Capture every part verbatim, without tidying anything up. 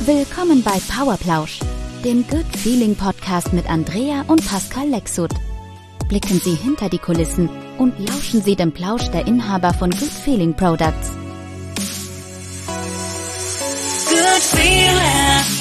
Willkommen bei Powerplausch, dem Good Feeling Podcast mit Andrea und Pascal Lexut. Blicken Sie hinter die Kulissen und lauschen Sie dem Plausch der Inhaber von Good Feeling Products. Good Feeling.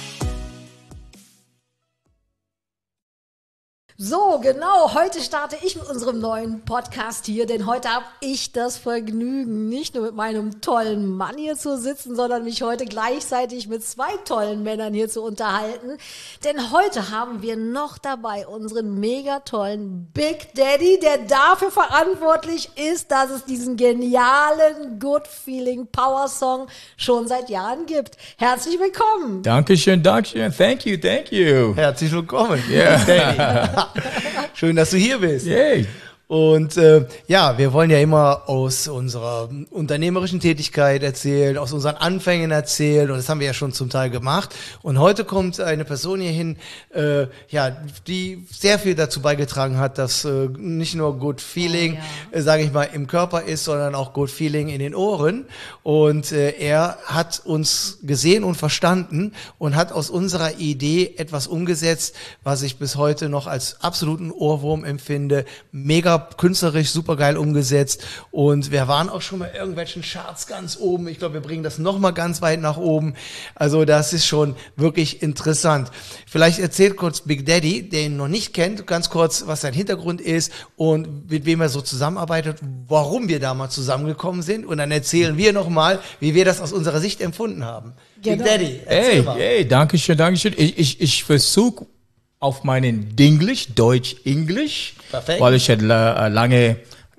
So, genau, heute starte ich mit unserem neuen Podcast hier, denn heute habe ich das Vergnügen, nicht nur mit meinem tollen Mann hier zu sitzen, sondern mich heute gleichzeitig mit zwei tollen Männern hier zu unterhalten. Denn heute haben wir noch dabei unseren mega tollen Big Daddy, der dafür verantwortlich ist, dass es diesen genialen Good Feeling Power Song schon seit Jahren gibt. Herzlich willkommen. Dankeschön, Dankeschön. Thank you, thank you. Herzlich willkommen. Yeah. Schön, dass du hier bist. Yay. Und äh, ja, wir wollen ja immer aus unserer unternehmerischen Tätigkeit erzählen, aus unseren Anfängen erzählen, und das haben wir ja schon zum Teil gemacht. Und heute kommt eine Person hier hin, äh, ja, die sehr viel dazu beigetragen hat, dass äh, nicht nur Good Feeling, oh, ja. äh, sage ich mal, im Körper ist, sondern auch Good Feeling in den Ohren. Und äh, er hat uns gesehen und verstanden und hat aus unserer Idee etwas umgesetzt, was ich bis heute noch als absoluten Ohrwurm empfinde. Mega künstlerisch, super geil umgesetzt, und wir waren auch schon mal in irgendwelchen Charts ganz oben. Ich glaube, wir bringen das noch mal ganz weit nach oben. Also das ist schon wirklich interessant. Vielleicht erzählt kurz Big Daddy, der ihn noch nicht kennt, ganz kurz, was sein Hintergrund ist und mit wem er so zusammenarbeitet, warum wir da mal zusammengekommen sind, und dann erzählen wir noch mal, wie wir das aus unserer Sicht empfunden haben. Genau. Big Daddy, erzähl Hey, mal. hey, danke schön, danke schön. Ich, ich, ich versuche auf meinen Dinglish, Deutsch-Englisch, Perfekt. weil ich hätte äh, lange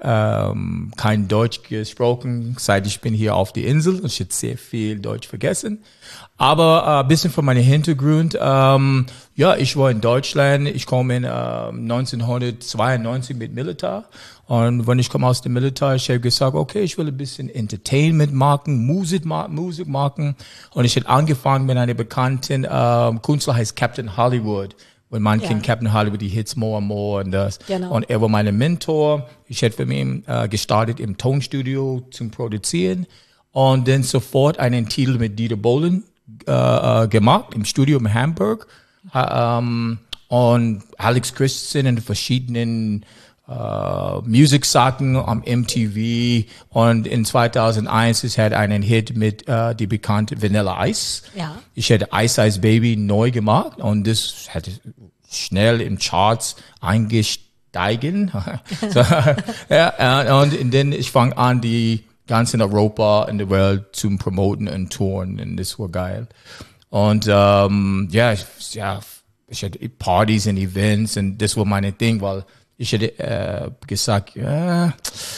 ähm, kein Deutsch gesprochen, seit ich bin hier auf die Insel, und ich hätte sehr viel Deutsch vergessen. Aber ein äh, bisschen von meinem Hintergrund, ähm, ja, ich war in Deutschland, ich komme in äh, neunzehnhundertzweiundneunzig mit Militär, und wenn ich komme aus dem Militär, ich habe gesagt, okay, ich will ein bisschen Entertainment machen, Musik, Musik machen, und ich hätte angefangen mit einer bekannten äh, Künstler, heißt Captain Hollywood. Wenn man Ja. kennt Captain Hollywood, die Hits More and More und das. Genau. Und er war mein Mentor. Ich hätte für ihn äh, gestartet im Tonstudio zum Produzieren und dann sofort einen Titel mit Dieter Bohlen äh, äh, gemacht im Studio in Hamburg. Äh, ähm, und Alex Christensen in verschiedenen Uh, Musik-Sachen am M T V, und in zweitausendeins es hat einen Hit mit uh, die bekannte Vanilla Ice. Ja. Ich hätte Ice Ice Baby neu gemacht, und das hätte schnell im Charts eingestiegen. So, ja, und, und dann ich fange an, die ganzen Europa in der Welt zu promoten und touren, und das war geil. Und um, ja, ich, ja, ich hatte Partys und Events, und das war meine Ding, weil ich hätte äh, gesagt, ja,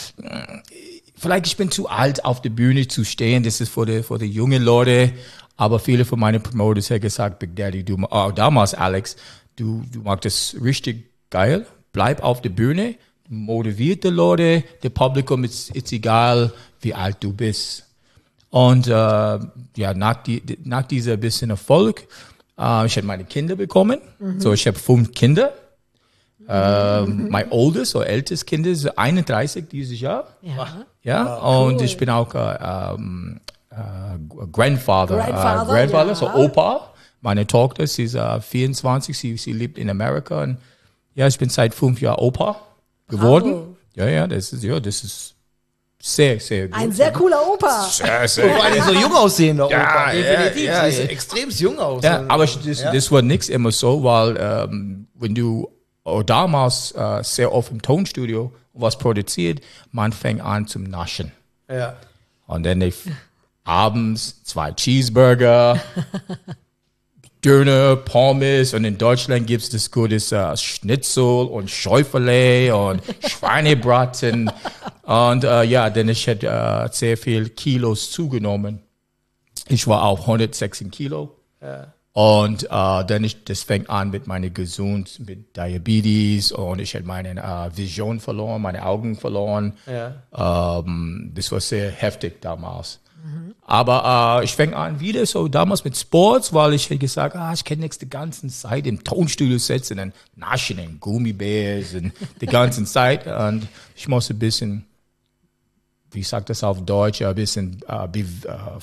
vielleicht ich bin zu alt, auf der Bühne zu stehen. Das ist für die, für die jungen Leute. Aber viele von meinen Promoters haben gesagt, Big Daddy, du, oh, damals Alex, du, du machst das richtig geil. Bleib auf der Bühne, motiviert die Leute, das Publikum ist, ist egal, wie alt du bist. Und äh, ja, nach, die, nach dieser bisschen Erfolg, äh, ich habe meine Kinder bekommen. Mhm. So, ich habe fünf Kinder. Uh, Mhm. mein oldest oder ältestes Kind ist einunddreißig dieses Jahr. Ja. Ja, Wow, und cool. ich bin auch uh, um, uh, Grandfather, Grandfather, uh, Grandfather, ja. so Opa. Meine Tochter, sie ist uh, vierundzwanzig, sie, sie lebt in Amerika. Und ja, ich bin seit fünf Jahren Opa geworden. Bravo. Ja, ja, das ist, ja, das ist sehr, sehr gut. Ein sehr cooler Opa. Sehr, Vor sehr allem so jung aussehender Ja, Opa, definitiv. ja, ja, Sie ist ja. extrem jung aus. Ja, aber ich, das, Ja. das war nix immer so, weil ähm, wenn du oh, damals äh, sehr oft im Tonstudio was produziert, man fängt an zum Naschen. Ja. Und dann ich, abends zwei Cheeseburger, Döner, Pommes, und in Deutschland gibt's das gutes äh, Schnitzel und Schäufele und Schweinebraten. Und äh, ja, dann ich hätte äh, sehr viel Kilos zugenommen. Ich war auch hundertsechzehn Kilo. Ja. Und äh, dann ich, das fängt an mit meiner Gesundheit, mit Diabetes, und ich hatte meine äh, Vision verloren, meine Augen verloren. Ja. Ähm, das war sehr heftig damals. Mhm. Aber äh, ich fange an wieder so damals mit Sports, weil ich hätte gesagt, ah, ich kann nicht die ganze Zeit im Tonstudio sitzen und naschen und Gummibärs und die ganze Zeit. Und ich muss ein bisschen, wie sagt das auf Deutsch, ein bisschen äh, be, äh, ver,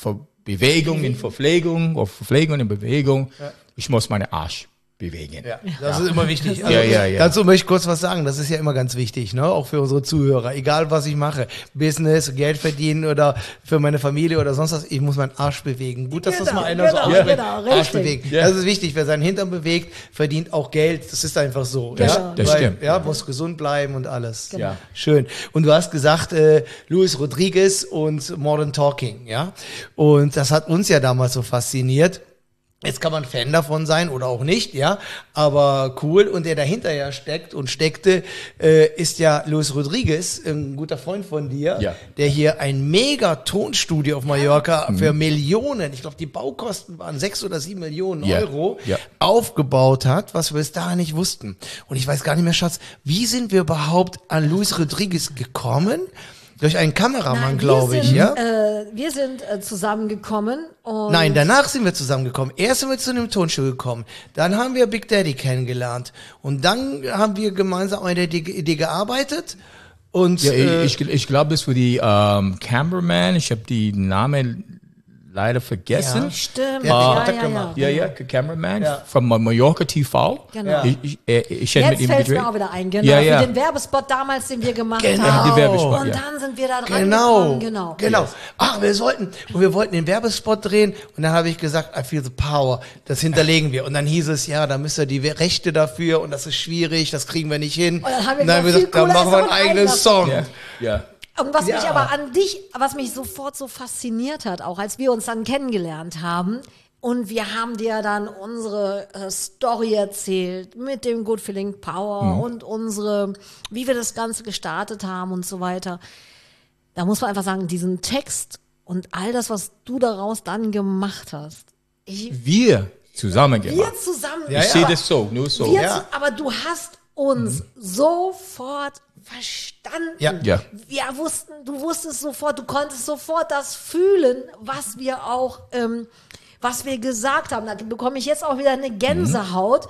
Bewegung in Verpflegung, oder Verpflegung in Bewegung. Ich muss meine Arsch bewegen. Ja, das ist immer wichtig. Also, Ja, ja, ja. Dazu möchte ich kurz was sagen. Das ist ja immer ganz wichtig, ne? Auch für unsere Zuhörer. Egal, was ich mache. Business, Geld verdienen oder für meine Familie oder sonst was. Ich muss meinen Arsch bewegen. Gut, dass das Genau, mal einer genau, so ausspricht. genau, Arsch richtig. bewegen. Ja. Das ist wichtig. Wer seinen Hintern bewegt, verdient auch Geld. Das ist einfach so. Das- ja? das Weil, stimmt. Ja, muss gesund bleiben und alles. Ja. Schön. Und du hast gesagt, äh, Luis Rodriguez und Modern Talking, ja? Und das hat uns ja damals so fasziniert. Jetzt kann man Fan davon sein oder auch nicht, ja, aber cool. Und der dahinter ja steckt und steckte, äh, ist ja Luis Rodriguez, ein guter Freund von dir, Ja. der hier ein mega Tonstudio auf Mallorca für Millionen, ich glaube die Baukosten waren sechs oder sieben Millionen Ja. Euro, Ja. aufgebaut hat, was wir bis dahin nicht wussten. Und ich weiß gar nicht mehr, Schatz, wie sind wir überhaupt an Luis Rodriguez gekommen? Durch einen Kameramann, Nein, wir glaube ich, sind, ja? Äh, wir sind äh, zusammengekommen und Nein, danach sind wir zusammengekommen. Erst sind wir zu einem Tonstudio gekommen. Dann haben wir Big Daddy kennengelernt. Und dann haben wir gemeinsam an der Idee, Idee gearbeitet. Und Ja, äh, ich, ich, ich glaube, das war die ähm, Cameraman. Ich habe die Namen leider vergessen. Ja. stimmt, Der ja, hat ja, Kontakt ja, gemacht. Ja, ja, Cameraman Ja. von Mallorca T V. Genau. Ja. Ich, ich, äh, ich hätte mit Jetzt ihm fällt es gedreht. mir auch wieder ein, genau, Ja, ja. für den Werbespot damals, den wir gemacht Genau. haben. Die Werbespot, und ja. dann sind wir da dran Genau, gekommen, genau. genau. Ach, wir sollten, und wir wollten den Werbespot drehen und dann habe ich gesagt, I feel the power, das hinterlegen wir. Und dann hieß es, ja, da müsst ihr die Rechte dafür und das ist schwierig, das kriegen wir nicht hin. Und dann haben wir dann gesagt, viel dann cooler machen ist wir doch einen ein eigenen eigener Song. Ja, ja. Und was Ja. mich aber an dich, was mich sofort so fasziniert hat, auch als wir uns dann kennengelernt haben, und wir haben dir dann unsere äh, Story erzählt mit dem Good Feeling Power Mhm. und unsere, wie wir das Ganze gestartet haben und so weiter. Da muss man einfach sagen, diesen Text und all das, was du daraus dann gemacht hast. Ich, Wir zusammen gemacht. wir zusammen. Ja, Ich ja. sehe das so, nur so. Wir Ja. zu, aber du hast uns sofort verstanden. Ja. Ja. Wir wussten, du wusstest sofort, du konntest sofort das fühlen, was wir auch, ähm, was wir gesagt haben. Da bekomme ich jetzt auch wieder eine Gänsehaut.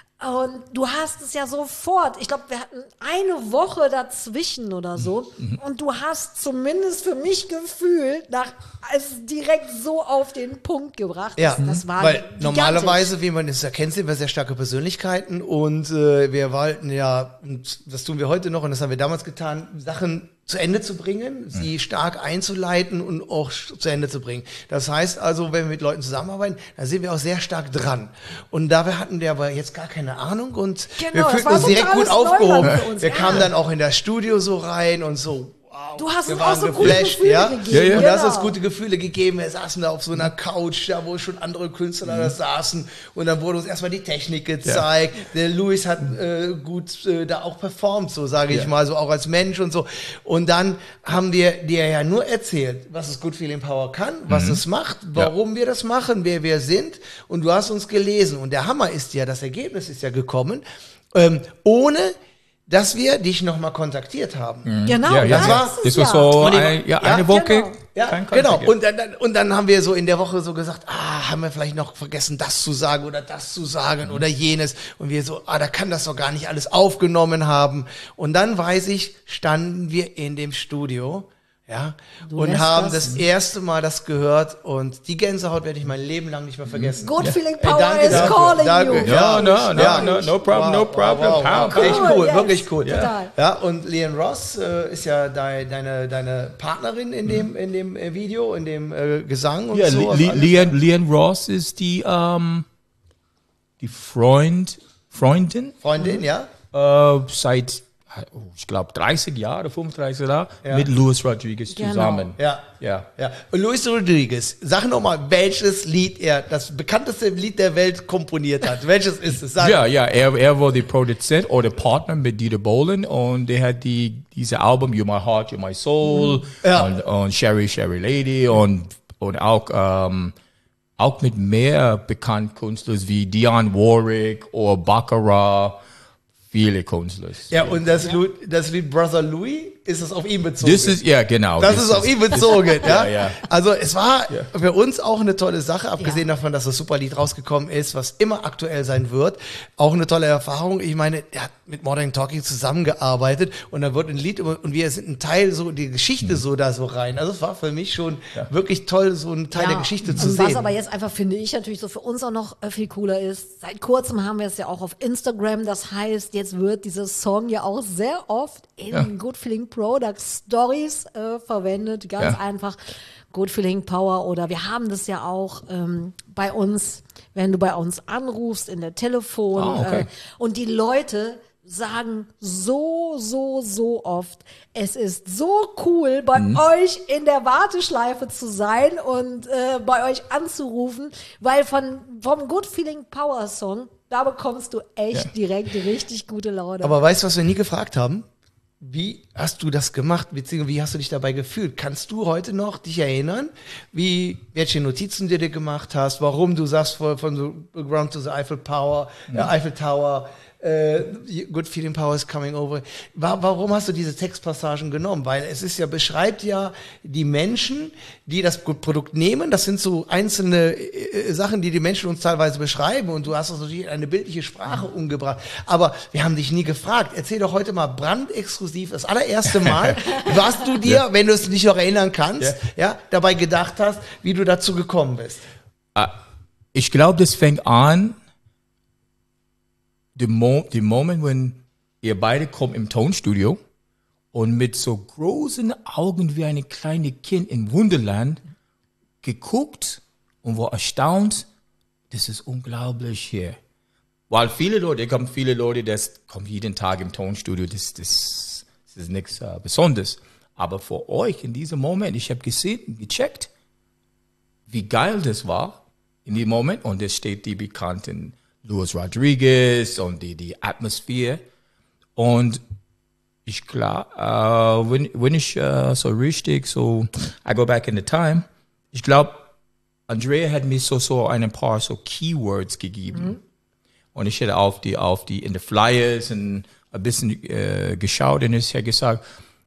Und du hast es ja sofort, ich glaube, wir hatten eine Woche dazwischen oder so. Und du hast zumindest für mich gefühlt, nach, also direkt so auf den Punkt gebracht. Ja, das, das war weil gigantisch. normalerweise, wie man es erkennt, sind wir sehr starke Persönlichkeiten und äh, wir wollten ja, und das tun wir heute noch und das haben wir damals getan, Sachen zu Ende zu bringen, sie stark einzuleiten und auch sch- zu Ende zu bringen. Das heißt also, wenn wir mit Leuten zusammenarbeiten, da sind wir auch sehr stark dran. Und dabei hatten wir aber jetzt gar keine Ahnung und Genau, wir das fühlten war uns direkt totales gut aufgehoben. Neuland für uns, Wir ja. kamen dann auch in das Studio so rein und so, wow. Du hast wir uns auch waren so gute geflasht, Gefühle ja? gegeben. Ja, ja. Und das hat uns Genau. gute Gefühle gegeben. Wir saßen da auf so einer Couch, da wo schon andere Künstler da saßen. Und dann wurde uns erstmal die Technik gezeigt. Der Luis hat äh, gut äh, da auch performt, so sage ich Ja. mal, so auch als Mensch und so. Und dann haben wir dir ja nur erzählt, was das Good Feeling Power kann, was es macht, warum wir das machen, wer wir sind. Und du hast uns gelesen. Und der Hammer ist ja, das Ergebnis ist ja gekommen, ähm, ohne dass wir dich nochmal kontaktiert haben. Genau, Ja, ja, das ja. war- Das war ja. so Und die- ein, ja, ja, eine Woche. genau. Ja, kein genau. Kontakt. Und dann, dann- und dann haben wir so in der Woche so gesagt, ah, haben wir vielleicht noch vergessen, das zu sagen oder das zu sagen oder jenes. Und wir so, ah, da kann das doch gar nicht alles aufgenommen haben. Und dann weiß ich, standen wir in dem Studio, ja, und lässt haben das- das erste Mal das gehört und die Gänsehaut werde ich mein Leben lang nicht mehr vergessen. Good Feeling Ey, Power danke is dafür, calling danke. you. Ja, no, no, Ja. no, no problem, no Wow, problem. wow, wow. Pow, Echt Cool, cool, yes. wirklich cool. Total. Ja, und Leanne Ross äh, ist ja dei- deine, deine Partnerin in dem, in dem äh, Video, in dem äh, Gesang und Ja, so. Le also Le alles. Leanne, Leanne Ross ist die, ähm, die Freund, Freundin Freundin, ja? äh, seit, oh, ich glaube, dreißig Jahre, fünfunddreißig Jahre Ja. mit Luis Rodriguez Genau. zusammen. Ja. Ja. Ja. Und Luis Rodriguez, sag nochmal, welches Lied er, das bekannteste Lied der Welt komponiert hat. Welches ist es? Sag. Ja, ja, er, er war der Produzent oder Partner mit Dieter Bohlen und der hat die, diese Album You're My Heart, You're My Soul Ja. und, und Sherry, Sherry Lady und, und auch, ähm, auch mit mehr bekannten Künstlern wie Dionne Warwick oder Baccarat, viele Künstler. Ja, und das, Lied, das Lied Brother Louis, ist es auf ihn bezogen. Das ist, ja, genau. Das ist auf ihn bezogen, ja? Ja, ja. Also es war für uns auch eine tolle Sache, abgesehen Ja. davon, dass das Superlied rausgekommen ist, was immer aktuell sein wird. Auch eine tolle Erfahrung. Ich meine, er hat mit Modern Talking zusammengearbeitet und da wird ein Lied über- und wir sind ein Teil so, die Geschichte so da so rein. Also es war für mich schon wirklich toll, so ein Teil der Geschichte zu und sehen. Was aber jetzt einfach, finde ich, natürlich so für uns auch noch äh, viel cooler ist, seit kurzem haben wir es ja auch auf Instagram, das heißt, jetzt wird dieser Song ja auch sehr oft in Ja. Good Feeling Product Stories äh, verwendet, ganz Ja. einfach Good Feeling Power oder wir haben das ja auch ähm, bei uns, wenn du bei uns anrufst in der Telefon Ah, okay. äh, und die Leute sagen so, so, so oft, es ist so cool, bei Mhm. euch in der Warteschleife zu sein und äh, bei euch anzurufen, weil von vom Good Feeling Power Song, da bekommst du echt Ja. direkt richtig gute Laune. Aber weißt du, was wir nie gefragt haben? Wie hast du das gemacht, beziehungsweise wie hast du dich dabei gefühlt? Kannst du heute noch dich erinnern, wie, welche Notizen du dir gemacht hast, warum du sagst, von, von the ground to the Eiffel Power, äh, Eiffel Tower, äh, Good Feeling Power is coming over. Wa- Warum hast du diese Textpassagen genommen? Weil es ist ja, beschreibt ja die Menschen, die das Produkt nehmen. Das sind so einzelne äh, Sachen, die die Menschen uns teilweise beschreiben. Und du hast das natürlich in eine bildliche Sprache umgebracht. Aber wir haben dich nie gefragt. Erzähl doch heute mal brandexklusiv, das allererste Mal, was du dir, wenn du es dich noch erinnern kannst, ja, dabei gedacht hast, wie du dazu gekommen bist. Ich glaube, das fängt an, the, mo the moment, when ihr beide kommt im Tonstudio und mit so großen Augen wie ein kleines Kind im Wunderland geguckt und war erstaunt, das ist unglaublich hier. Weil viele Leute, kommen viele Leute, das kommen jeden Tag im Tonstudio, das, das, das ist nichts äh, Besonderes. Aber für euch in diesem Moment, ich habe gesehen, gecheckt, wie geil das war in dem Moment. Und es steht die bekannten Luis Rodriguez und die, die Atmosphäre. Und ich klar, äh, wenn, wenn ich äh, so richtig, so, I go back in the time, ich glaube, Andrea hat mir so, so ein paar so Keywords gegeben. Mhm. Und ich hätte auf die, auf die, in the Flyers und ein bisschen äh, geschaut und ich hätte gesagt,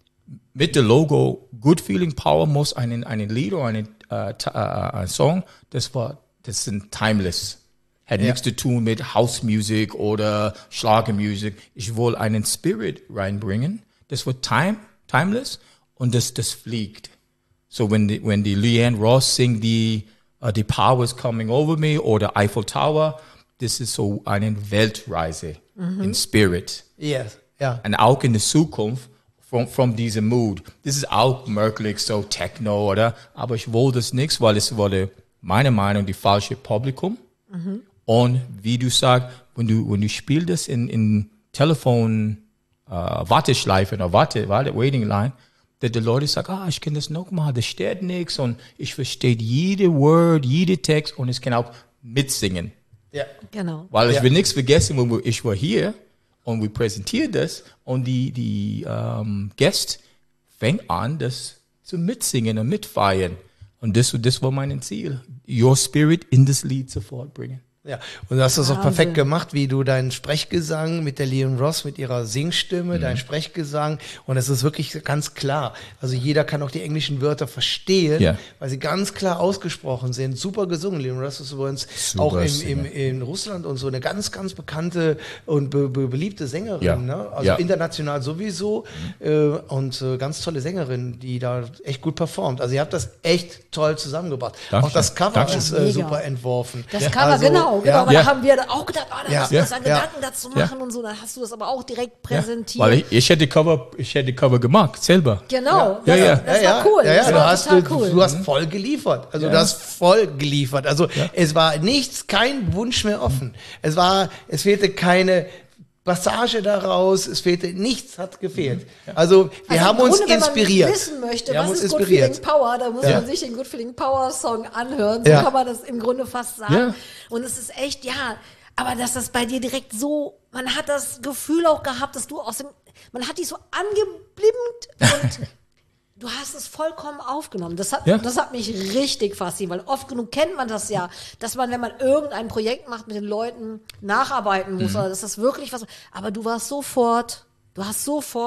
mit dem Logo Good Feeling Power muss einen, einen Lied oder einen äh, äh, ein Song, das war, das sind timeless. Hat Ja. nichts zu tun mit House Music oder Schlagermusik. Ich wollte einen Spirit reinbringen. Das wird time, timeless und das, das fliegt. So when die, when die Leanne Ross singt die, uh, the power is coming over me oder Eiffel Tower, das ist so eine Weltreise in Spirit. Yes, ja. Und auch in der Zukunft from, from diesem Mood. Das ist auch möglich, so Techno, oder? Aber ich wollte das nicht, weil es wurde, meiner Meinung nach, die falsche Publikum. Mhm. Und wie du sagst, wenn du, wenn du spielst das in, in Telefon, äh, Warteschleife oder Warte, Warte, Waiting Line, dass die Leute sagen, ah, ich kann das noch mal, das steht nichts und ich verstehe jede Word, jede Text und ich kann auch mitsingen. Ja. Genau. Weil ich Ja. will nichts vergessen, wo wir- ich war hier und wir präsentieren das und die, die ähm, Gäste fängt an, das zu mitsingen und mitfeiern. Und das, das war mein Ziel, your spirit in das Lied sofort bringen. Ja, und du hast das auch Wahnsinn. perfekt gemacht, wie du deinen Sprechgesang mit der Leon Ross, mit ihrer Singstimme, dein Sprechgesang, und es ist wirklich ganz klar. Also jeder kann auch die englischen Wörter verstehen, Ja. weil sie ganz klar ausgesprochen sind. Super gesungen. Leon Ross ist übrigens Super auch im, Sänger. im, in Russland und so eine ganz, ganz bekannte und be, be, beliebte Sängerin. Ja. Ne? Also Ja. international sowieso äh, und äh, ganz tolle Sängerin, die da echt gut performt. Also ihr habt das echt toll zusammengebracht. Dankeschön. Auch das Cover Dankeschön. ist äh, Mega. super entworfen. Das Cover, Also, genau, genau. ja. Aber Ja. da haben wir auch gedacht, oh, da Ja. musst du das Ja. an Ja. Gedanken dazu Ja. machen und so. Dann hast du das aber auch direkt Ja, präsentiert. weil ich, ich hätte Cover, ich hätte Cover gemacht, selber. Genau, Ja, das, ja. das war cool. Ja, ja, das du, war hast, total du, cool. du hast voll geliefert. Also du hast voll geliefert. Also es war nichts, kein Wunsch mehr offen. Es war, es fehlte keine Passage daraus, es fehlte nichts, hat gefehlt. Also wir Also haben im uns Grunde, inspiriert. Wenn man wissen möchte, Wir haben was uns ist Good inspiriert. Feeling Power, dann muss Ja. man sich den Good Feeling Power Song anhören. So Ja. kann man das im Grunde fast sagen. Ja. Und es ist echt, ja, aber dass das bei dir direkt so, man hat das Gefühl auch gehabt, dass du aus dem, man hat dich so angeblimmt und du hast es vollkommen aufgenommen. Das hat, Ja. das hat mich richtig fasziniert, weil oft genug kennt man das ja, dass man, wenn man irgendein Projekt macht, mit den Leuten nacharbeiten muss, Mhm. oder dass das wirklich was, aber du warst sofort, du hast sofort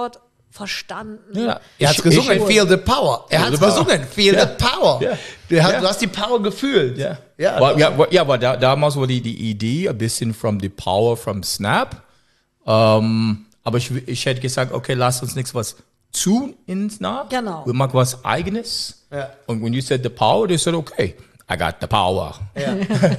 verstanden. Ja. Er hat Ich- gesungen, ich- Feel the Power. Er hat the power. gesungen, Feel Ja. the Power. Ja. Du, hast, Ja. du hast die Power gefühlt. Ja, Ja, Well, ja, well, ja, aber da, damals war die, die Idee ein bisschen from the power from Snap. Ähm, aber ich, ich hätte gesagt, okay, lass uns nichts was tun in Snap. Genau. Wir machen was Eigenes. Ja. Und when you said the power, they said, okay, I got the power. Ja.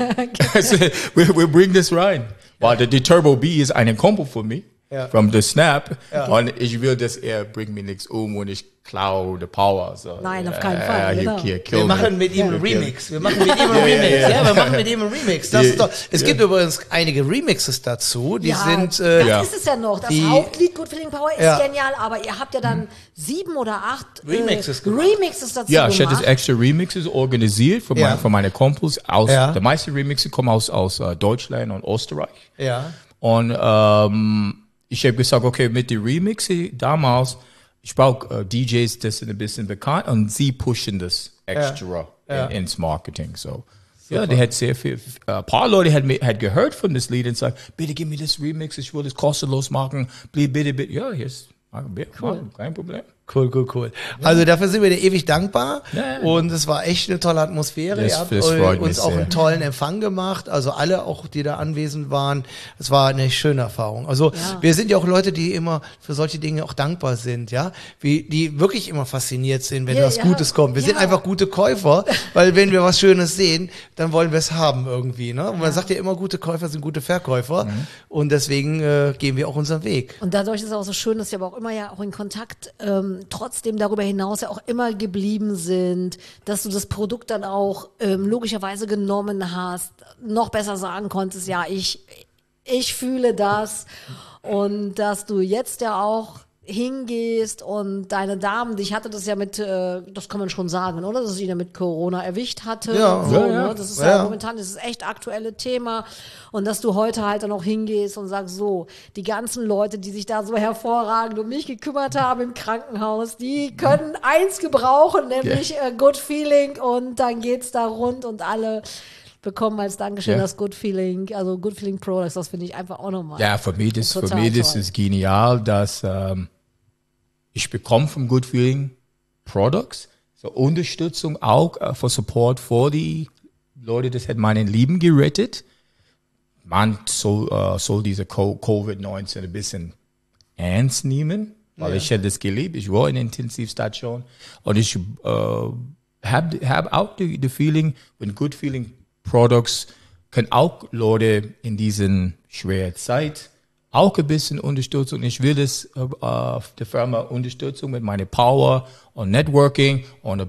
I said, we, we bring this rein. Weil the, the Turbo B ist ein Kumpel von mir. Ja. From the Snap. Ja. Und ich will, dass er bringt mir nichts um und ich klaue the power. So, Nein, auf ja, keinen ja, Fall, you genau. can't kill Wir me. machen mit ihm einen Ja. Remix. Wir machen mit ihm einen Remix. Ja, wir machen mit ihm einen Remix. Das Ja. ist doch, es gibt übrigens einige Remixes dazu. Die ja, sind, äh, das Ja. ist es ja noch. Das Die- Hauptlied Good Feeling Power ist Ja. genial, aber ihr habt ja dann sieben oder acht äh, Remixes gemacht. Remixes dazu Ja, ich hätte gemacht. das extra Remixes organisiert für, Ja. meine, für meine Kumpels. Aus, Ja. Die meisten Remixes kommen aus, aus uh, Deutschland und Österreich. ja. Und ähm, ich habe gesagt, okay, mit den Remixes damals, ich brauche äh, D Js, das sind ein bisschen bekannt und sie pushen das extra Ja. In, ins Marketing. So. Ja, die hat sehr viel, ein paar Leute hat, mir- hat gehört von das Lied und gesagt, bitte gib mir das Remix, ich will das kostenlos machen, bitte, bitte, bitte. Ja, hier ist, cool. Kein Problem. Cool, cool, cool. Also dafür sind wir dir ewig dankbar. Ja, ja. Und es war echt eine tolle Atmosphäre. Das- Ihr habt das eu- freut uns mich auch sehr. einen tollen Empfang gemacht. Also alle auch, die da anwesend waren. Es war eine schöne Erfahrung. Also Ja. wir sind ja auch Leute, die immer für solche Dinge auch dankbar sind, ja. Wie, die wirklich immer fasziniert sind, wenn Ja, was ja. Gutes kommt. Wir sind Ja. einfach gute Käufer, weil wenn wir was Schönes sehen, dann wollen wir es haben irgendwie, ne? Und man sagt ja immer, gute Käufer sind gute Verkäufer. Mhm. Und deswegen äh, gehen wir auch unseren Weg. Und dadurch ist es auch so schön, dass wir aber auch immer ja auch in Kontakt ähm, trotzdem darüber hinaus ja auch immer geblieben sind, dass du das Produkt dann auch ähm, logischerweise genommen hast, noch besser sagen konntest, ja, ich, ich fühle das und dass du jetzt ja auch hingehst und deine Damen, ich hatte das ja mit, äh, das kann man schon sagen, oder? Dass ich ihn ja mit Corona erwischt hatte. Ja. so, Ja, ja. Ne? Das ist ja, Ja. momentan, das ist echt aktuelle Thema. Und dass du heute halt dann auch hingehst und sagst, so, die ganzen Leute, die sich da so hervorragend um mich gekümmert haben im Krankenhaus, die können eins gebrauchen, nämlich äh, Good Feeling, und dann geht's da rund und alle bekommen als Dankeschön Ja. das Good Feeling, also Good Feeling Products, das finde ich einfach auch nochmal. Ja, für mich das, für Total mich das toll. ist genial, dass ähm, ich bekomme vom Good Feeling Products so Unterstützung auch äh, für Support für die Leute, das hat meinen Leben gerettet. Man soll, äh, soll diese Co- Covid neunzehn ein bisschen ernst nehmen, weil ich hätte das geliebt. Ich war in der Intensivstation und ich äh, habe hab auch die, die Feeling, wenn Good Feeling Products können auch Leute in diesen schweren Zeit auch ein bisschen Unterstützung. Ich will das äh, äh, der Firma Unterstützung mit meiner Power und Networking und äh,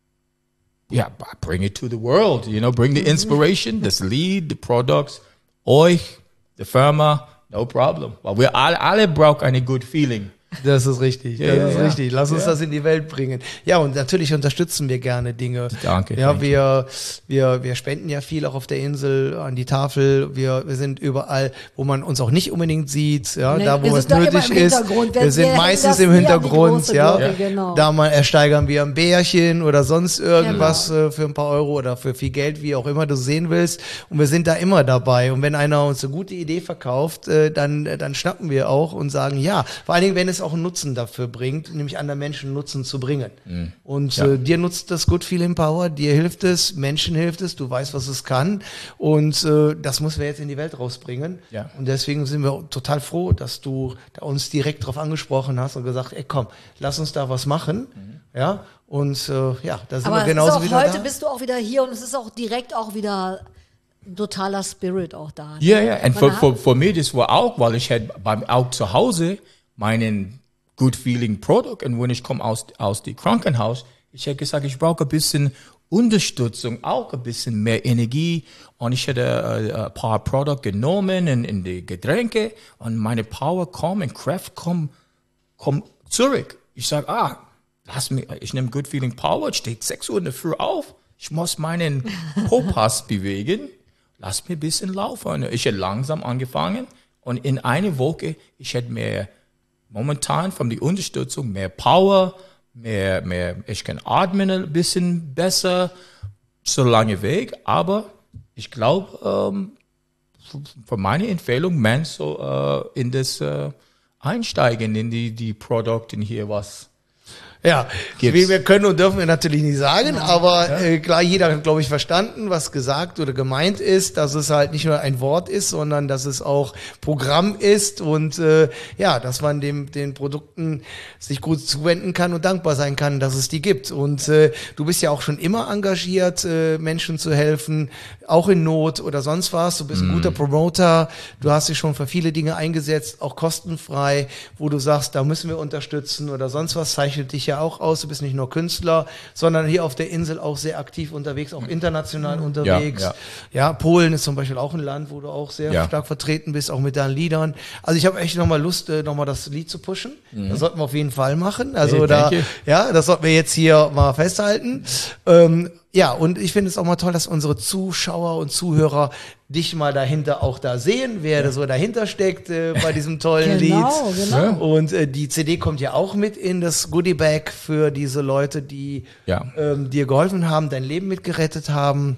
ja, bring it to the world, you know, bring the inspiration, das Lied, the products, euch, die Firma, no problem. Weil wir alle, alle brauchen eine good feeling. Das ist richtig, das ja, ist ja. richtig. Lass uns Ja. das in die Welt bringen. Ja, und natürlich unterstützen wir gerne Dinge. Danke, Ja, danke. wir, wir, wir spenden ja viel auch auf der Insel an die Tafel. Wir, wir sind überall, wo man uns auch nicht unbedingt sieht, ja, Nee, da wir wo es sind da immer nötig im ist. Hintergrund. Wir- Wir sind wir meistens hängen das im nie an die Hintergrund, große ja. Glocke, genau. Da mal ersteigern wir ein Bärchen oder sonst irgendwas Genau. äh, für ein paar Euro oder für viel Geld, wie auch immer du sehen willst. Und wir sind da immer dabei. Und wenn einer uns eine gute Idee verkauft, äh, dann, dann schnappen wir auch und sagen ja. Vor allen Dingen, wenn es auch einen Nutzen dafür bringt, nämlich anderen Menschen Nutzen zu bringen. Und Ja. äh, dir nutzt das Good Feeling Power, dir hilft es, Menschen hilft es, du weißt, was es kann. Und äh, das müssen wir jetzt in die Welt rausbringen. Ja. Und deswegen sind wir total froh, dass du da uns direkt drauf angesprochen hast und gesagt, ey komm, lass uns da was machen. Ja. Und äh, ja, da sind Aber wir es ist genauso auch wieder heute da. bist du auch wieder hier und es ist auch direkt auch wieder totaler Spirit auch da. ne? Ja, ja, und Man für, hat- für, für mich, das war auch, weil ich hätte beim, auch zu Hause meinen Good Feeling Product und wenn ich komme aus, aus dem Krankenhaus, ich hätte gesagt, ich brauche ein bisschen Unterstützung, auch ein bisschen mehr Energie und ich hätte äh, ein paar Produkte genommen in, in die Getränke und meine Power kommt und Kraft kommt komm zurück. Ich sage, ah, lass mich, ich nehme Good Feeling Power, steht sechs Uhr in der Früh auf, ich muss meinen Popas bewegen, lass mir ein bisschen laufen. Ich hätte langsam angefangen und in einer Woche, ich hätte mehr, momentan von der Unterstützung, mehr Power, mehr, mehr, ich kann atmen ein bisschen besser, so lange Weg, aber ich glaube, ähm, für meine Empfehlung, man so äh, in das äh, einsteigen in die, die Produkte hier, was Ja, Gibt's. wie wir können und dürfen wir natürlich nicht sagen, aber äh, klar, jeder hat, glaube ich, verstanden, was gesagt oder gemeint ist, dass es halt nicht nur ein Wort ist, sondern dass es auch Programm ist und äh, ja, dass man dem den Produkten sich gut zuwenden kann und dankbar sein kann, dass es die gibt. Und äh, du bist ja auch schon immer engagiert, äh, Menschen zu helfen, auch in Not oder sonst was. Du bist ein guter Promoter, du hast dich schon für viele Dinge eingesetzt, auch kostenfrei, wo du sagst, da müssen wir unterstützen oder sonst was, zeichnet dich ja auch aus. Du bist nicht nur Künstler, sondern hier auf der Insel auch sehr aktiv unterwegs, auch international unterwegs. ja. Ja, Polen ist zum Beispiel auch ein Land, wo du auch sehr Ja. stark vertreten bist, auch mit deinen Liedern. Also ich habe echt nochmal Lust, äh, nochmal das Lied zu pushen. Das sollten wir auf jeden Fall machen. Also Hey, da, danke. ja, das sollten wir jetzt hier mal festhalten. Ähm, ja, und ich finde es auch mal toll, dass unsere Zuschauer und Zuhörer dich mal dahinter auch da sehen, wer da so dahinter steckt äh, bei diesem tollen Genau, Lied. genau. Und äh, die C D kommt ja auch mit in das Goodie Bag für diese Leute, die Ja. ähm, dir geholfen haben, dein Leben mitgerettet haben.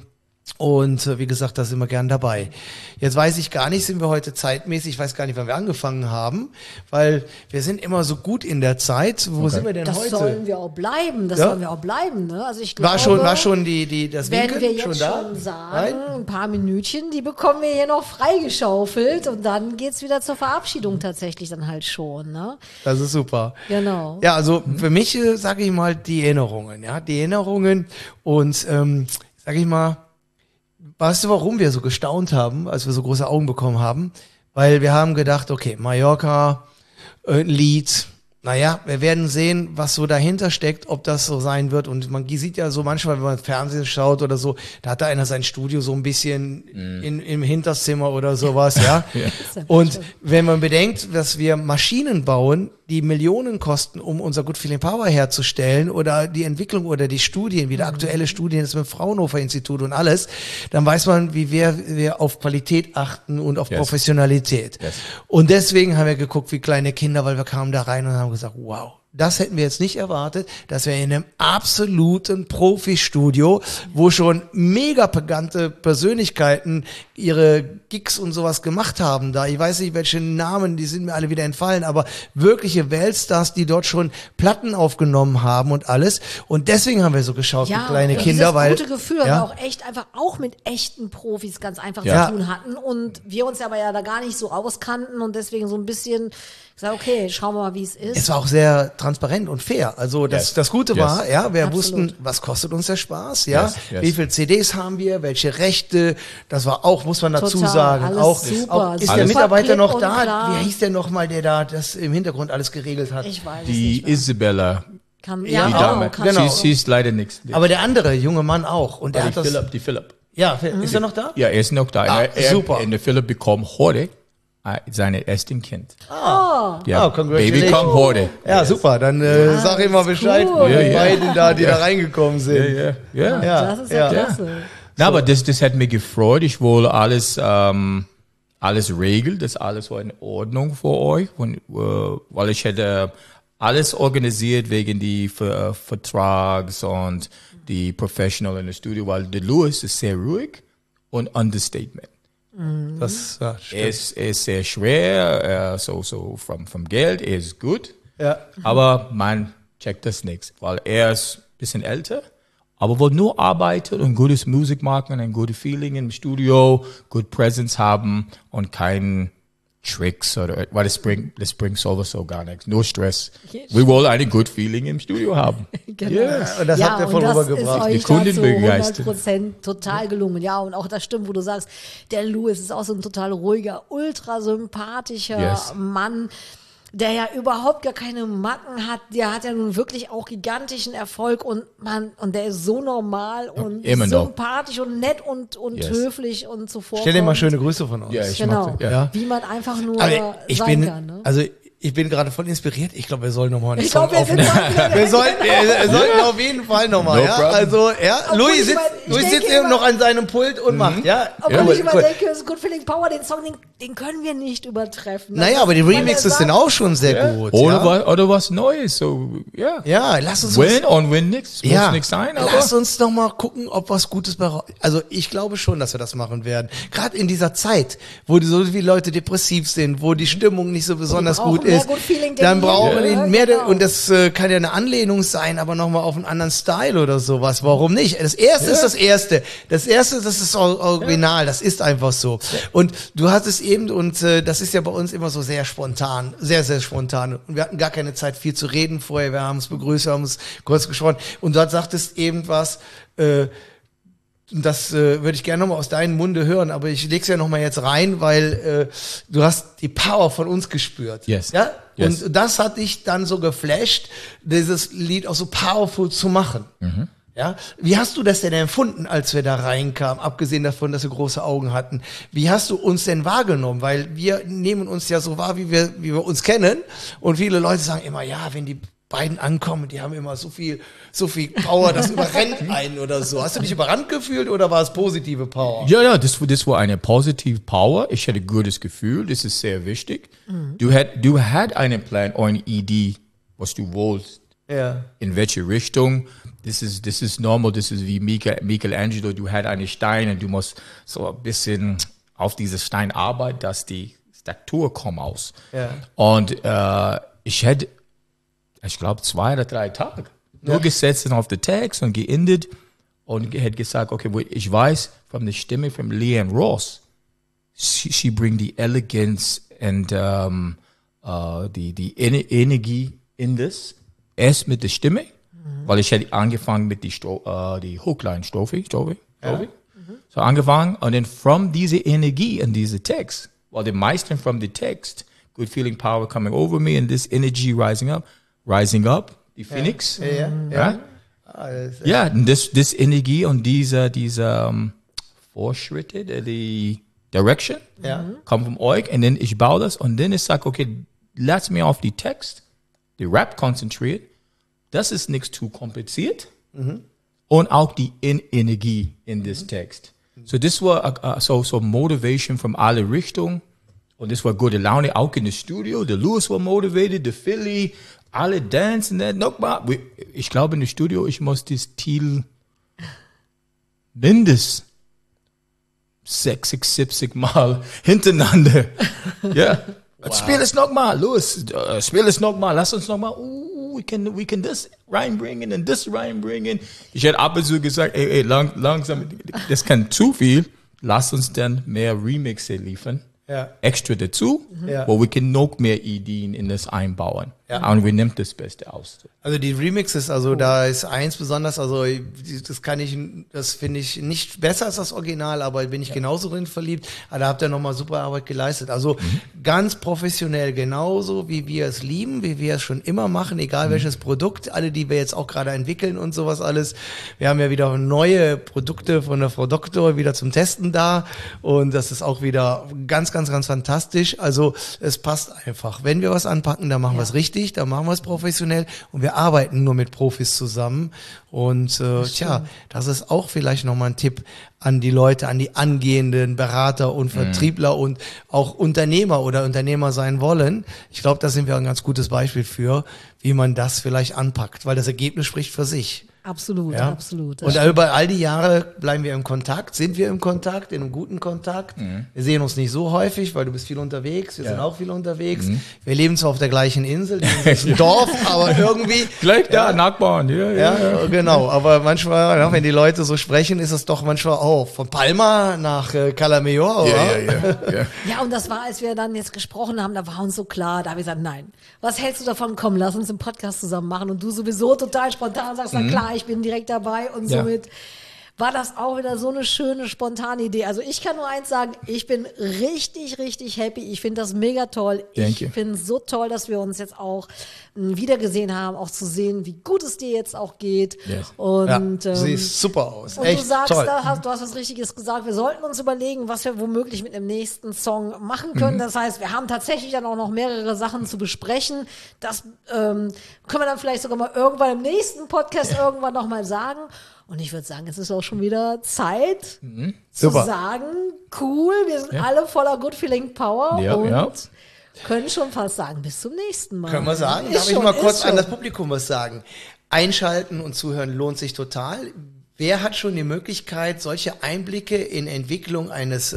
Und äh, wie gesagt, da sind wir gern dabei. Jetzt weiß ich gar nicht, sind wir heute zeitmäßig, ich weiß gar nicht, wann wir angefangen haben, weil wir sind immer so gut in der Zeit. Wo sind wir denn Das heute? sollen wir auch bleiben, das Ja? sollen wir auch bleiben. Ne? Also ich glaube, war schon, war schon die, die, das wenn Winken wir jetzt schon schon, da? sagen, Nein? ein paar Minütchen, die bekommen wir hier noch freigeschaufelt und dann geht's wieder zur Verabschiedung tatsächlich dann halt schon. Ne? Das ist super. Genau. Ja, also für mich, äh, sage ich mal, die Erinnerungen, ja, die Erinnerungen und, ähm, sage ich mal, weißt du, warum wir so gestaunt haben, als wir so große Augen bekommen haben? Weil wir haben gedacht, okay, Mallorca, äh, ein Lied, naja, wir werden sehen, was so dahinter steckt, ob das so sein wird. Und man sieht ja so manchmal, wenn man Fernsehen schaut oder so, da hat da einer sein Studio so ein bisschen in, im Hinterzimmer oder sowas, ja. Und wenn man bedenkt, dass wir Maschinen bauen, die Millionen kosten, um unser Good Feeling Power herzustellen oder die Entwicklung oder die Studien, wie der aktuelle Studien ist mit dem Fraunhofer Institut und alles, dann weiß man, wie wir, wir auf Qualität achten und auf Yes. Professionalität. Yes. Und deswegen haben wir geguckt wie kleine Kinder, weil wir kamen da rein und haben gesagt, wow, das hätten wir jetzt nicht erwartet, dass wir in einem absoluten Profi-Studio, wo schon mega prägnante Persönlichkeiten ihre Gigs und sowas gemacht haben da. Ich weiß nicht, welche Namen, die sind mir alle wieder entfallen, aber wirkliche Weltstars, die dort schon Platten aufgenommen haben und alles. Und deswegen haben wir so geschaut wie kleine und Kinder, dieses weil gute Gefühl, weil ja, wir auch echt einfach auch mit echten Profis ganz einfach Ja. zu tun hatten und wir uns aber ja da gar nicht so auskannten und deswegen so ein bisschen gesagt, okay, schauen wir mal, wie es ist. es war auch sehr transparent und fair. Also das, Yes. das Gute Yes. war, ja, wir Absolut. wussten, was kostet uns der Spaß, ja, Yes, yes. wie viel C Ds haben wir, welche Rechte, das war auch, muss man dazu Total, sagen, alles auch, super, auch ist super der Mitarbeiter klipp noch und da, klar. wie hieß der nochmal, der da das im Hintergrund alles geregelt hat? Ich weiß es die nicht mehr. Isabella, Kann, Ja, ja, die auch, Dame, kann genau. sie, sie ist leider nichts. Aber der andere junge Mann auch und der die hat das, Philipp, die Philipp. ja, ist er noch da? Ja, er ist noch da. Ah, er, er, super. Und der Philipp bekommt heute äh, seine erste Kind. Oh, Ja, Oh, congratulations. Baby kommt heute. Ja, super, dann äh, sag ihm mal Bescheid, cool. die Ja, ja. beiden da, die da reingekommen sind. Ja, ja. Ja, das ist ja, ja. klasse. Na, aber das, das hat mich gefreut. Ich wollte alles, ähm, alles regeln, das alles war in Ordnung für euch, und, äh, weil ich hätte alles organisiert wegen die Ver Vertrags und die Professional in der Studio, weil der Louis ist sehr ruhig und Understatement. Das, ja, Er stimmt. ist, er ist sehr schwer, äh, so, so vom, vom Geld, er ist gut, Ja. aber man checkt das nichts, weil er ist ein bisschen älter, aber will nur arbeiten und gutes Musik machen, ein gutes Feeling im Studio, good Presence haben und kein Tricks oder, weil das bringt, das bringt sowieso gar nichts, nur Stress. Wir wollen ein good Feeling im Studio haben. Genau. Yes. Und das habt ihr und voll das rübergebracht. ist Die euch Kunden dazu begeistert. hundert Prozent total gelungen. Ja, und auch das stimmt, wo du sagst, der Louis ist auch so ein total ruhiger, ultra sympathischer Yes. Mann, der ja überhaupt gar keine Macken hat. Der hat ja nun wirklich auch gigantischen Erfolg und man, und der ist so normal und immer noch. sympathisch und nett und, und Yes. höflich und zuvor. Stell dir mal schöne Grüße von uns. Ja, ich Genau. mag das, ja. Ja. Wie man einfach nur Aber ich sein bin, kann. Ne? also ich bin gerade voll inspiriert. Ich glaube, wir sollen nochmal einen Ich Song glaube, wir sind aufnehmen. mal wieder- Wir sollten, wir sollten auf jeden Fall nochmal, No ja. problem. Also, ja, Obwohl Louis ich sitzt, mein- ich Louis denke sitzt eben immer- noch an seinem Pult und macht, ja. Obwohl Ja, ich immer cool. denke, das Good Feeling Power, den Song, den, den können wir nicht übertreffen. Naja, Das aber die ist, weil er Remixes sind sagt, auch schon sehr gut. Oder, ja. was, oder was Neues, so, ja. Ja, lass uns Win und win nix, muss ja, nichts sein, aber. lass uns doch mal gucken, ob was Gutes bei ra- Also ich glaube schon, dass wir das machen werden. Gerade in dieser Zeit, wo die so viele Leute depressiv sind, wo die Stimmung nicht so besonders brauchen gut ist, Good Feeling dann denn brauchen hier, wir ne? mehr, Genau. und das äh, kann ja eine Anlehnung sein, aber nochmal auf einen anderen Style oder sowas. Warum nicht? Das erste ist das erste. Das erste, das ist Or- Original, das ist einfach so. Und du hast es eben, und äh, das ist ja bei uns immer so sehr spontan, sehr, sehr spontan. Und wir hatten gar keine Zeit, viel zu reden vorher. Wir haben uns begrüßt, wir haben uns kurz gesprochen. Und dort sagtest eben was, äh, das äh, würde ich gerne nochmal aus deinem Munde hören, aber ich leg's ja nochmal jetzt rein, weil äh, du hast die Power von uns gespürt. Yes. Ja? Yes. Und das hat dich dann so geflasht, dieses Lied auch so powerful zu machen. Mhm. Ja? Wie hast du das denn empfunden, als wir da reinkamen, abgesehen davon, dass wir große Augen hatten? Wie hast du uns denn wahrgenommen? Weil wir nehmen uns ja so wahr, wie wir, wie wir uns kennen. Und viele Leute sagen immer, ja, wenn die beiden ankommen, die haben immer so viel, so viel Power, das überrennt einen oder so. Hast du dich überrannt gefühlt oder war es positive Power? Ja, ja, das, das war eine positive Power. Ich hatte ein gutes Gefühl. Das ist sehr wichtig. Du had, du had einen Plan oder eine Idee, was du wolltest. Ja. In welche Richtung. Das ist, das ist normal. Das ist wie Michael, Michelangelo. Du hast einen Stein und du musst so ein bisschen auf diese Stein arbeiten, dass die Statue kommt aus. Ja. Und äh, ich hätte, ich glaube, zwei oder drei Tage nur gesetzt und auf den Text und geendet und hätte gesagt, okay, ich weiß von der Stimme von Leanne Ross, she, she bringt die Elegance und um, uh, die, die Ener- Energie in das. Erst mit der Stimme, mhm. weil ich hätte angefangen mit die, Sto- uh, die Hookline, Strophe, Strophe, Strophe. Ja. So angefangen und dann from diese Energie in diese Text, weil die meisten from the text, good feeling power coming over me and this energy rising up, Rising Up, die Phoenix. Ja, ja, ja. Ja, Ah, das ist- ja und das, das Energie und diese, diese um, Fortschritte, die Direction, Ja. kommen von euch und dann ich baue das und dann ich sage, okay, lass mir auf die Text, die Rap konzentriert, das ist nichts zu kompliziert und auch die in Energie in das Text. So das war uh, so, so Motivation von alle Richtungen und das war gute Laune, auch in das Studio, der Louis war motiviert, der Philly, alle dancen, nochmal. Ich glaube, in dem Studio, ich muss das Titel mindestens sechzig, siebzig Mal hintereinander. Ja. Wow. Spiel es nochmal, Louis, uh, spiel es nochmal, lass uns nochmal, uh, we can, we can this reinbringen und das reinbringen. Ich hätte ab und zu gesagt, ey, ey, lang, langsam, das kann zu viel, lass uns dann mehr Remixe liefern. Ja. Extra dazu, Ja. wo wir können noch mehr Ideen in das einbauen. Ja. Und wir nehmen das Beste aus. Also die Remixes, also da ist eins besonders, also das kann ich, das finde ich nicht besser als das Original, aber bin ich genauso drin verliebt. Aber da habt ihr nochmal super Arbeit geleistet. Also ganz professionell, genauso wie wir es lieben, wie wir es schon immer machen, egal welches Produkt, alle, die wir jetzt auch gerade entwickeln und sowas alles. Wir haben ja wieder neue Produkte von der Frau Doktor wieder zum Testen da und das ist auch wieder ganz, ganz, ganz fantastisch. Also es passt einfach. Wenn wir was anpacken, dann machen wir es richtig. Da machen wir es professionell und wir arbeiten nur mit Profis zusammen und äh, tja, das ist auch vielleicht nochmal ein Tipp an die Leute, an die angehenden Berater und Vertriebler und auch Unternehmer oder Unternehmer sein wollen. Ich glaube, da sind wir ein ganz gutes Beispiel für, wie man das vielleicht anpackt, weil das Ergebnis spricht für sich. Absolut, Ja. absolut. Das Und stimmt. über all die Jahre bleiben wir im Kontakt, sind wir im Kontakt, in einem guten Kontakt. Wir sehen uns nicht so häufig, weil du bist viel unterwegs, wir sind auch viel unterwegs. Wir leben zwar auf der gleichen Insel, das ist ein Dorf, aber irgendwie... Gleich da, Nachbarn. Ja, ja. Ja, genau. Aber manchmal, ja, wenn die Leute so sprechen, ist es doch manchmal auch von Palma nach äh, Calameor. Ja, oder? ja, ja, ja. Ja, und das war, als wir dann jetzt gesprochen haben, da war uns so klar, da habe ich gesagt, nein, was hältst du davon? Komm, lass uns einen Podcast zusammen machen. Und du sowieso total spontan sagst, na klar, ich bin direkt dabei. Und Ja. somit war das auch wieder so eine schöne, spontane Idee. Also ich kann nur eins sagen, ich bin richtig, richtig happy. Ich finde das mega toll. Thank you. Ich finde es so toll, dass wir uns jetzt auch m, wiedergesehen haben, auch zu sehen, wie gut es dir jetzt auch geht. Yes. Und, Ja, ähm, sieht super aus. und Echt du sagst, toll. da hast, du hast was Richtiges gesagt. Wir sollten uns überlegen, was wir womöglich mit dem nächsten Song machen können. Das heißt, wir haben tatsächlich dann auch noch mehrere Sachen zu besprechen. Das ähm, können wir dann vielleicht sogar mal irgendwann im nächsten Podcast irgendwann noch mal sagen. Und ich würde sagen, es ist auch schon wieder Zeit zu Super. sagen, cool, wir sind alle voller Good Feeling Power Ja, und ja. können schon fast sagen, bis zum nächsten Mal. Können wir sagen? Ist Darf ich schon, mal ist kurz an schon. das Publikum was sagen? Einschalten und zuhören lohnt sich total. Wer hat schon die Möglichkeit, solche Einblicke in Entwicklung eines äh,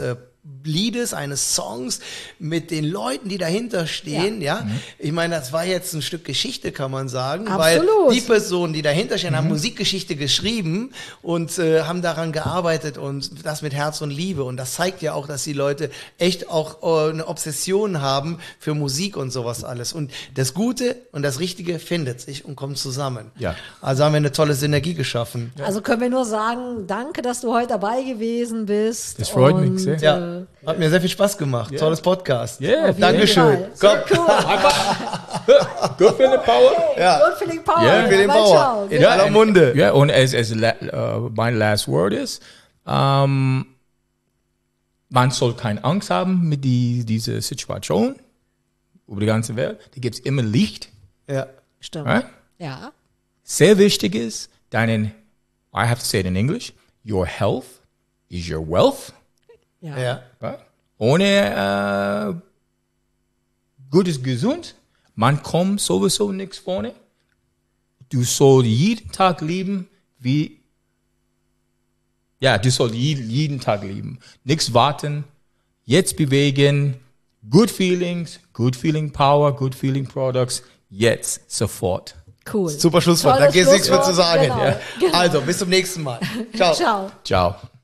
Liedes, eines Songs mit den Leuten, die dahinter stehen, ja. ja? Mhm. Ich meine, das war jetzt ein Stück Geschichte, kann man sagen, Absolut. weil die Personen, die dahinter stehen, mhm. haben Musikgeschichte geschrieben und äh, haben daran gearbeitet und das mit Herz und Liebe und das zeigt ja auch, dass die Leute echt auch äh, eine Obsession haben für Musik und sowas alles und das Gute und das Richtige findet sich und kommt zusammen. Ja. Also haben wir eine tolle Synergie geschaffen. Ja. Also können wir nur sagen, danke, dass du heute dabei gewesen bist. Das freut und, mich sehr. Ja. Hat mir sehr viel Spaß gemacht. Yeah. Tolles Podcast. Yeah, Dankeschön. Sehr cool. Good feeling power. Ja. Good feeling power. Yeah. Good feeling Mal power. schauen. In aller Munde. Ja, und as, as la, uh, mein last word ist, um, man soll keine Angst haben mit die, dieser Situation über die ganze Welt. Da gibt es immer Licht. Ja. Stimmt. Right? Ja. Sehr wichtig ist, deinen, I have to say it in English, your health is your wealth. Ja. Ja. Ja? Ohne äh, gutes Gesund, man kommt sowieso nichts vorne. Du sollst jeden Tag leben wie, ja, du sollst jeden, jeden Tag leben. Nichts warten, jetzt bewegen, good feelings, good feeling power, good feeling products, jetzt, sofort. Cool. Super Schlusswort. Da Tolles gibt es nichts mehr zu Schlusswort. sagen. Genau. Ja. Genau. Also, bis zum nächsten Mal. Ciao. Ciao. Ciao.